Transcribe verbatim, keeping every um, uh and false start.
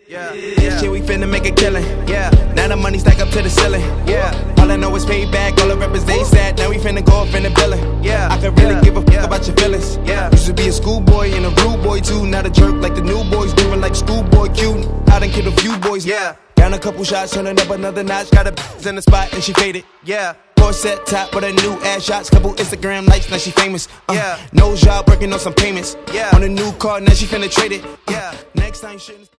Yeah, this shit we finna make a killing. Yeah, now the money stack up to the ceiling. Yeah, all I know is payback. All the rappers they sad. Now we finna go up in the billing. Yeah, I could really yeah. give a fuck yeah. about your feelings. Yeah, used to be a schoolboy and a rude boy too. Not a jerk like the new boys, doing like schoolboy cute. I done killed a few boys. Yeah, down a couple shots, turning up another notch. Got a in the spot and she faded. Yeah. Set top with her new ass shots, couple Instagram likes, now she famous. Uh, yeah, no job, working on some payments. Yeah, on a new car, now she finna trade it. Uh, yeah, next time shit.